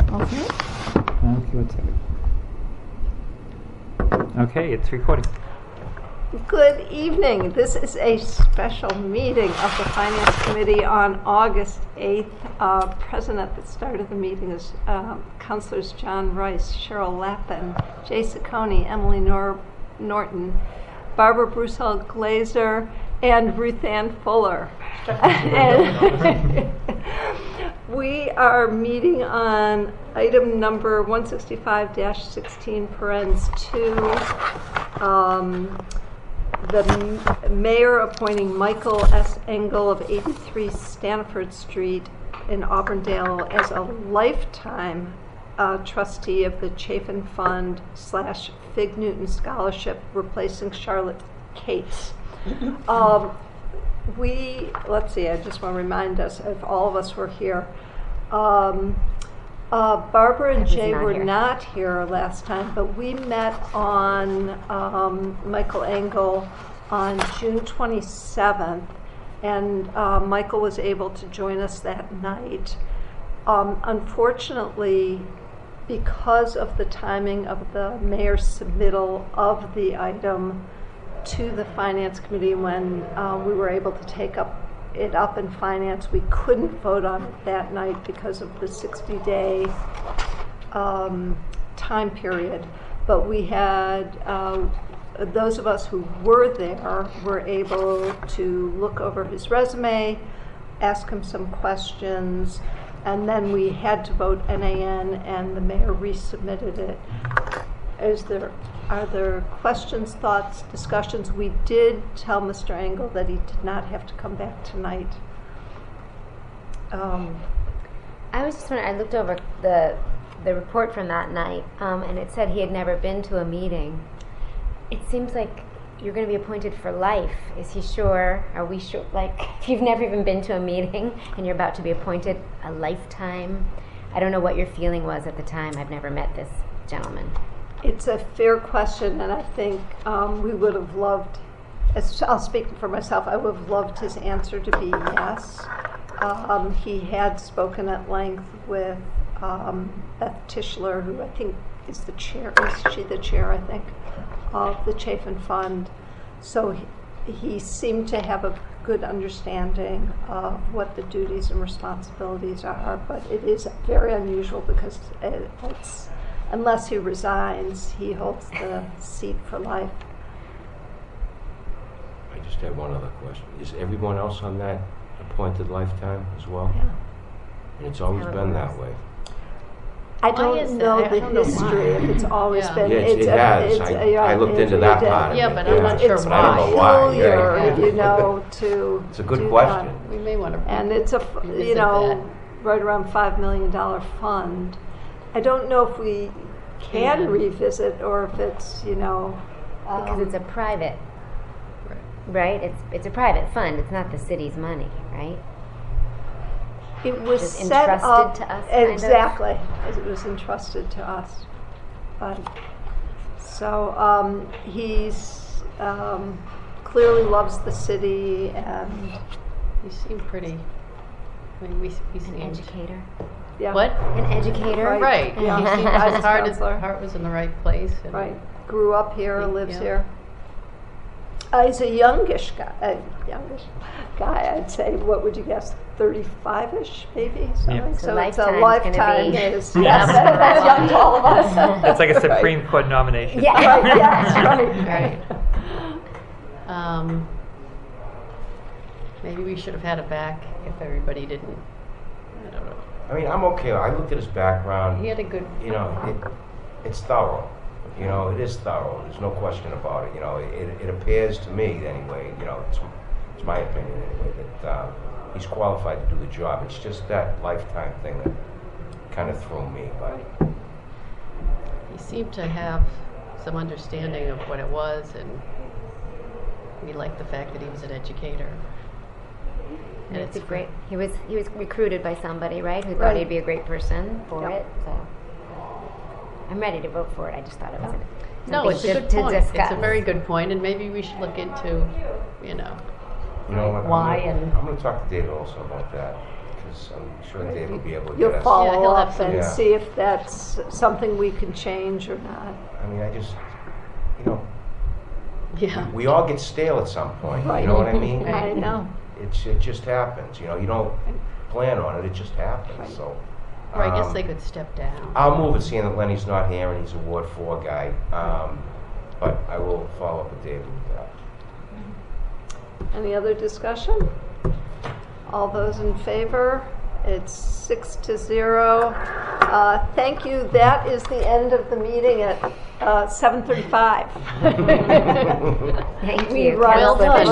Okay. Okay, what's that? Okay, it's recording. Good evening. This is a special meeting of the Finance Committee on August 8th. Present at the start of the meeting is Councilors John Rice, Cheryl Lappin, Jay Ciccone, Emily Norton, Barbara Brussel Glazer, and Ruth Ann Fuller. We are meeting on item number 165-16, parens 2. The mayor appointing Michael S. Engel of 83 Stanford Street in Auburndale as a lifetime trustee of the Chafin Fund / Fig Newton Scholarship, replacing Charlotte Cates. Let's see, I just want to remind us, if all of us were here, Barbara and Jay were not here last time, but we met on Michael Engel on June 27th, and Michael was able to join us that night. Unfortunately, because of the timing of the mayor's submittal of the item to the Finance Committee when we were able to take it up in Finance, we couldn't vote on it that night because of the 60-day time period. But we had, those of us who were there were able to look over his resume, ask him some questions, and then we had to vote NaN, and the mayor resubmitted it. Are there questions, thoughts, discussions? We did tell Mr. Engel that he did not have to come back tonight. I was just wondering, I looked over the report from that night, and it said he had never been to a meeting. It seems like you're going to be appointed for life. Is he sure? Are we sure? Like, if you've never even been to a meeting and you're about to be appointed a lifetime, I don't know what your feeling was at the time. I've never met this gentleman. It's a fair question, and I think we would have loved, I'll speak for myself, I would have loved his answer to be yes. He had spoken at length with Beth Tischler, who I think is the chair, is she the chair, I think, of the Chafin Fund. So he seemed to have a good understanding of what the duties and responsibilities are, but it is very unusual because it's, unless he resigns, he holds the seat for life. I just have one other question. Is everyone else on that appointed lifetime as well? Yeah. And it's always been that way. I don't know the history if it's always been. Yeah, it has. I looked into that part. Yeah, but I'm not sure but I don't know why. Peculiar, to it's a good question. We may want to. And it's a, right around $5 million fund. I don't know if we can revisit or if it's, because it's a private, right? It's a private fund. It's not the city's money, right? It was just set entrusted up to us. Exactly, as it was entrusted to us. So he's clearly loves the city, and You seem pretty. I mean, we An seemed educator. yeah, What? An educator. Right. Yeah. He seemed Guidance his counselor. heart was in the right place. And right. Grew up here, lives Yeah. here. He's a youngish guy. I'd say. What would you guess? 35ish, maybe. Something. Yeah. So it's Lifetime's a gonna lifetime. be- Is that's young to all of us. It's like a Supreme Court nomination. Yeah. Right. Yes. Right. Maybe we should have had it back if everybody didn't. I don't know. I mean, I'm okay. I looked at his background. He had a good. It's thorough. It is thorough. There's no question about it. It appears to me, anyway, it's my opinion anyway, that he's qualified to do the job. It's just that lifetime thing that kind of threw me. But He seemed to have some understanding of what it was, and we liked the fact that he was an educator. And It's a great. He was recruited by somebody, right? Who thought Right. he'd be a great person for Yep. it. So I'm ready to vote for it. I just thought it was No, it's a good to point. discuss. It's a very good point, and maybe we should look into, you know what? Why I'm and- going to talk to David also about that. because I'm sure Dave will be able to You'll get us. Yeah, follow he'll have up some- and Yeah. see if that's something we can change or not. I mean, I just, you know, Yeah. we all get stale at some point. Right. You know what I mean? I know. It just happens. You know, you don't plan on it. It just happens. Right. So. Or I guess um, they could step down. I'll move it, seeing that Lenny's not here and he's a Ward 4 guy. But I will follow up with David with that. Any other discussion? All those in favor? It's 6-0. Thank you. That is the end of the meeting at 7:35. Thank We you. run Well done.